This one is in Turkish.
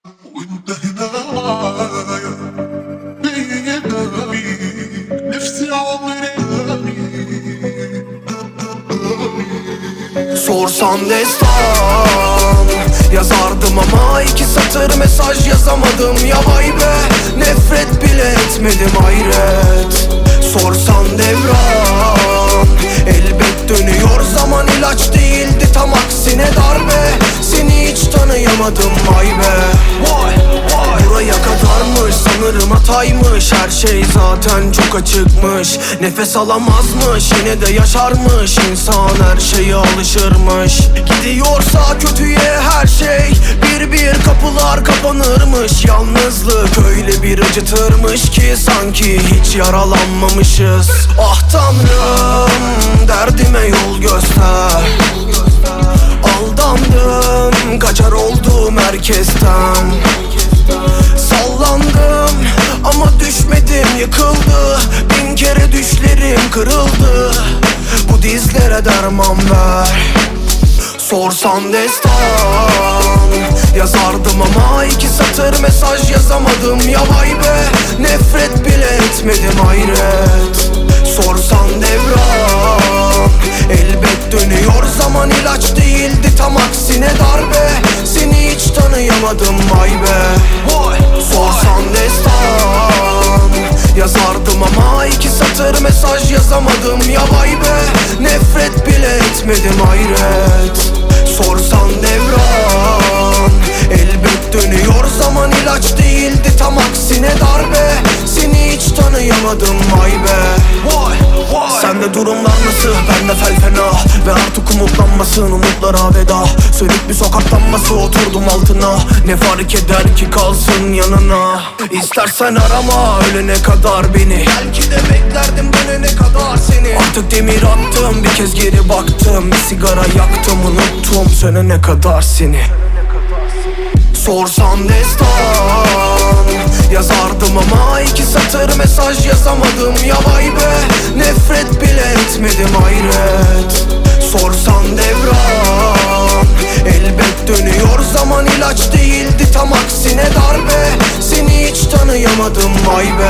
وانت هنايا بيا بيك نفسي عمري Sorsan destan yazardım ama iki satır mesaj yazamadım ya vay be. Nefret bile etmedim hayret. Sorsan devran elbet dönüyor, zaman ilaç değildi tam aksine darbe. Seni hiç tanıyamadım vay be. Buraya kadarmış sanırım hataymış. Her şey zaten çok açıkmış. Nefes alamazmış yine de yaşarmış. İnsan her şeye alışırmış. Gidiyorsa kötüye her şey bir bir kapılar kapanırmış. Yalnızlık öyle bir acıtırmış ki sanki hiç yaralanmamışız. Ah tanrım derdime yol göster. Aldandım kaçar oldum herkesten. Sallandım ama düşmedim, yıkıldı. Bin kere düşlerim kırıldı. Bu dizlere derman ver. Sorsan destan yazardım ama iki satır mesaj yazamadım ya vay be. Nefret bile etmedim hayret. Sorsan devran elbet dönüyor, zaman ilaç değildi tam aksine darbe. Seni hiç tanıyamadım vay be. Sorsan destan yazardım ama iki satır mesaj yazamadım ya vay be. Nefret bile etmedim hayret. Sorsan devran elbet dönüyor, zaman ilaç değildi tam aksine darbe. Seni hiç tanıyamadım vay be. Sende durumlar nasıl? Bende fel fena. Ve artık umutlanmasın, umutlara veda. Sönük bir sokak lambası, oturdum altına. Ne fark eder ki kalsın yanına. İstersen arama ölene kadar beni. Belki de beklerdim dönene kadar seni. Artık demir attım, bir kez geri baktım. Bir sigara yaktım, unuttum sönene kadar seni. Sorsan destan yazardım ama iki satır mesaj yazamadım ya vay be. Nefret bile etmedim hayret. Sorsan devran elbet dönüyor, zaman ilaç değildi tam aksine darbe. Seni hiç tanıyamadım vay be.